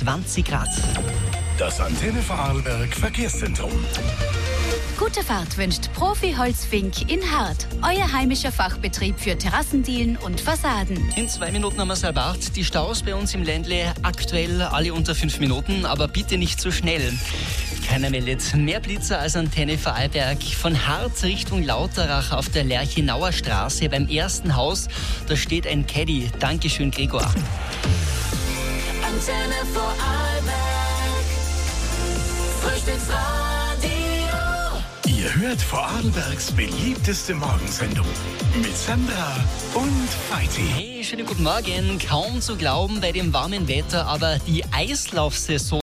20 Grad. Das Antenne Vorarlberg Verkehrszentrum. Gute Fahrt wünscht Profi Holzfink in Hart. Euer heimischer Fachbetrieb für Terrassendielen und Fassaden. In 2 Minuten haben wir es erwartet. Die Staus bei uns im Ländle aktuell alle unter 5 Minuten, aber bitte nicht zu schnell. Keiner meldet mehr Blitzer als Antenne Vorarlberg. Von Hart Richtung Lauterach auf der Lerchenauer Straße beim ersten Haus, da steht ein Caddy. Dankeschön, Gregor. Antenne Vorarlberg, Frühstücksradio. Ihr hört Vorarlbergs beliebteste Morgensendung mit Sandra und Feiti. Hey, schönen guten Morgen. Kaum zu glauben bei dem warmen Wetter, aber die Eislaufsaison